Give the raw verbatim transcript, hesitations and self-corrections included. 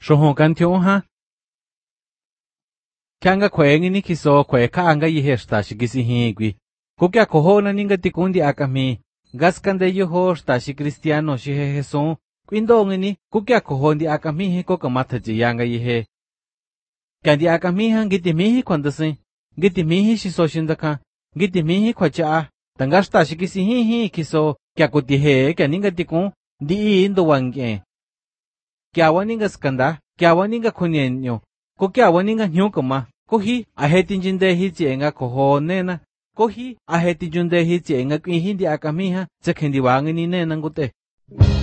Shoho kan thiyo ha. Kyanga kwengi ni kiso kwe kaanga yiheshta shikisihigwi. Kukya kohona ninga tikundi akami. Gaskande yoho shtashi kristiano shihe heson. Kwindongini kukya kohondi akamihi kokamataji yanga yihe. Kandi akamiha ngitimihi kwandasi. Ngitimihi shiso shindaka. Ngitimihi kwacha. Tangashta shikisihihi kiso kya kutihe kya ninga tikun. Di indo wange. Kya waninga skanda. Kya waninga kunyenyo. Kukya waninga nyukama. Kohi ahetinjinde hichienga kohonena. Kohi ahetinjinde hichienga kwihindi akamiha. Tsekhendi wangini nena ngute.